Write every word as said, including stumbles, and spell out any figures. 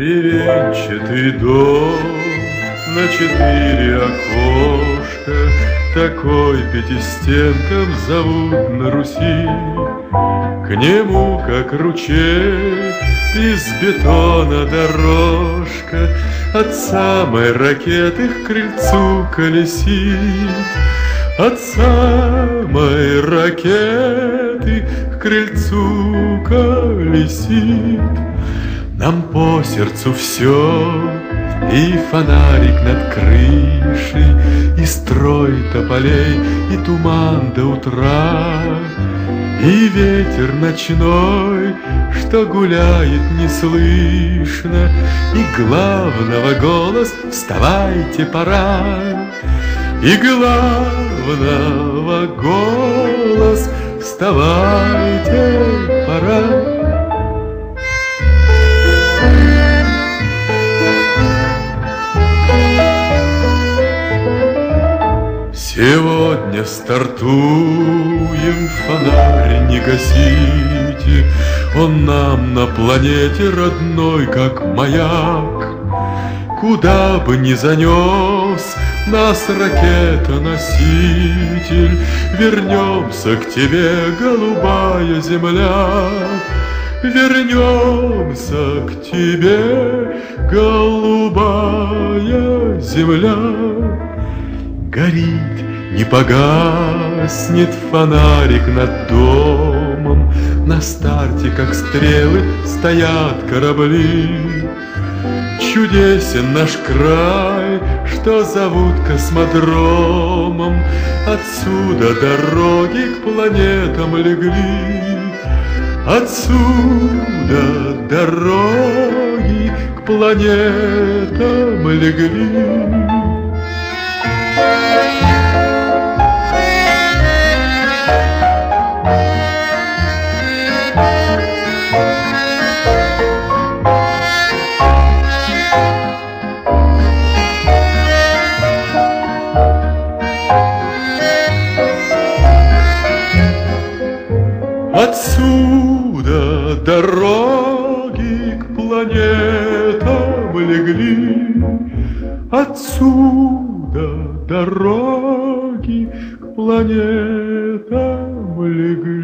Бревенчатый дом на четыре окошка, такой пятистенков зовут на Руси. К нему, как ручей, из бетона дорожка от самой ракеты к крыльцу колесит. От самой ракеты к крыльцу колесит. Нам по сердцу все, и фонарик над крышей, и строй тополей, и туман до утра, и ветер ночной, что гуляет неслышно, и главного голос «Вставайте, пора!» И главного голос «Вставайте, пора!» Сегодня стартуем, фонарь не гасите, он нам на планете родной, как маяк. Куда бы ни занес нас ракета-носитель, вернемся к тебе, голубая земля. Вернемся к тебе, голубая земля. Горит, не погаснет фонарик над домом, на старте, как стрелы, стоят корабли. Чудесен наш край, что зовут космодромом, отсюда дороги к планетам легли. Отсюда дороги к планетам легли. Отсюда дороги к планетам легли, отсюда дороги к планетам легли.